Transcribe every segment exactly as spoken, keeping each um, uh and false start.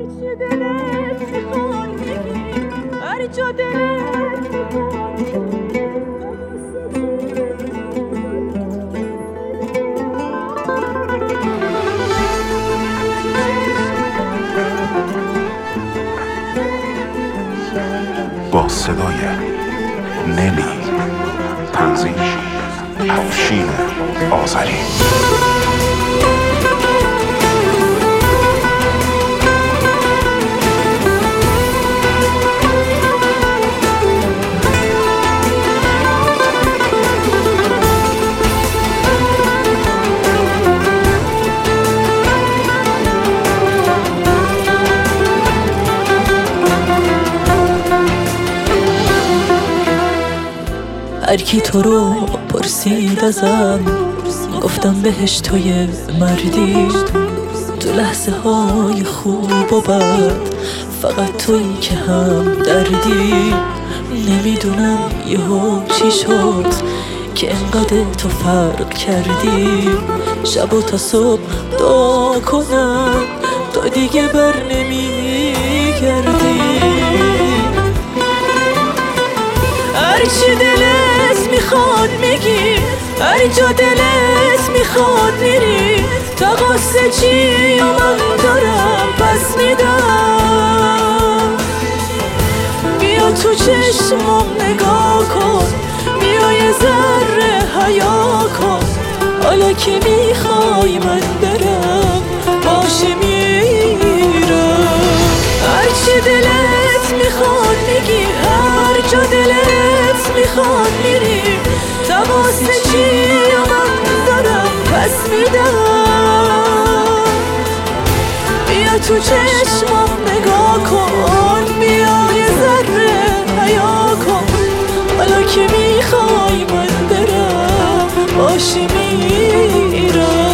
هرچی دلت میخواد بگی، هر جا دلت میخواد. با صدای نلی، تنظیم افشین آذری. هر کی تو رو پرسید ازم، گفتم بهش توی مردی. تو لحظه های خوب و بد فقط تویی که هم دردی. نمیدونم یهو چی شد که انقدر تو فرق کردی. شب و تا صبح دعا کنم تو دیگه بر نمیگردی. هرچی دلت میخواد میگی، هر جا دلت میخواد میری. تا قصه چی و من دارم پس میدم. بیا تو چشمم نگاه کن، بیا یه ذره حیا کن. حالا که میخوای من برم باشه میرم. هرچی دلت میخواد میگی، هر جا دلت میخواد میری. تا واسه چی من دارم پس میدم. بیا تو چشمم نگاه کن، بیا یه ذره حیا کن. حالا که میخوای من برم باشی میرم.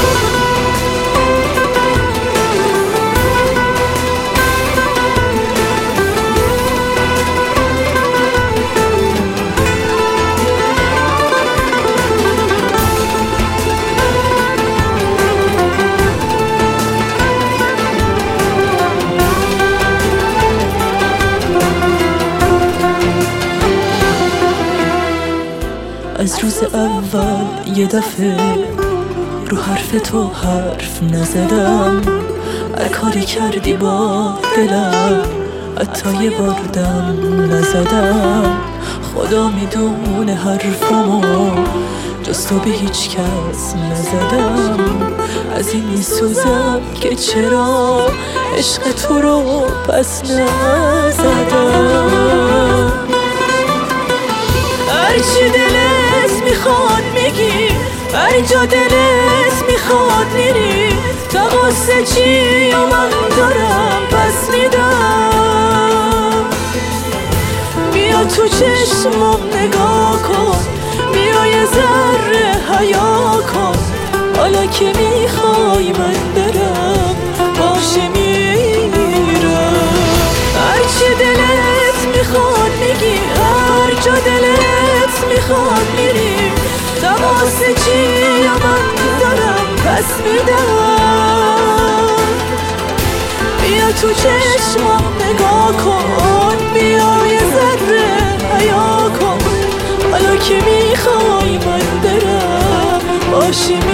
از روز اول یه دفعه رو حرف تو حرف نزدم. هر کاری کردی با دلم حتی یه بار دم نزدم. خدا میدونه حرفمو جز تو به هیچ کس نزدم. از این میسوزم که چرا عشق تو رو پس نزدم. هرچی دلت میخواد میگی، هر جا دلت میخواد میری. تا قصه چی و من دارم پس میدم. بیا تو چشمم نگاه کن، بیا یه ذره حیا کن. حالا که میخوای من برم باشه میرم. هرچی دلت میخواد میگی، هر جا دلت میخواد میری. تا واسه چی من دارم پس میدم. بیا تو چشمم نگاه کن، بیا یه ذره حیا کن. حالا که میخوای من برم باشی